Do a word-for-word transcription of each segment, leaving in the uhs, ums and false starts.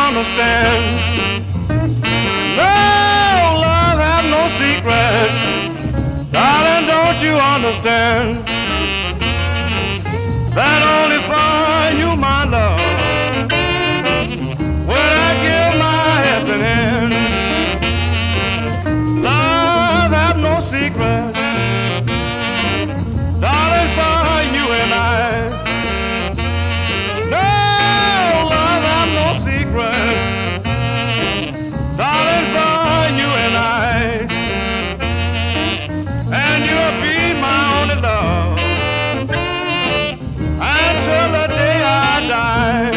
understand. No, love have no secret. Darling, don't you understand that only for you, my love, would I give my helping hand. Love have no secret. Darling, for you and I. No, love have no secret. Darling, for you and I. And you'll be my only love until the day I die.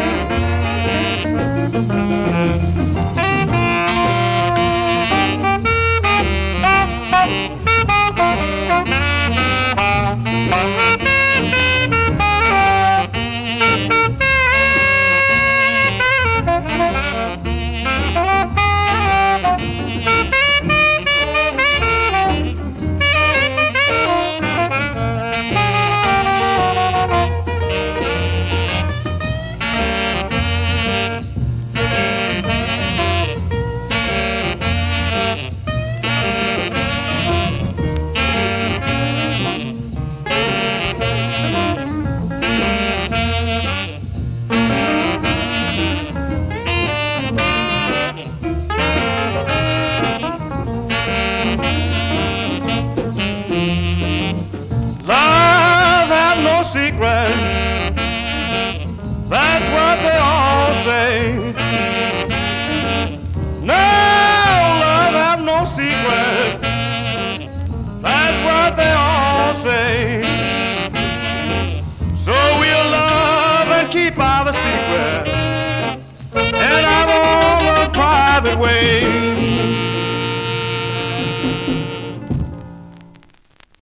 Secret, that's what they all say. No, love have no secret, that's what they all say. So we'll love and keep our secret in our own private way.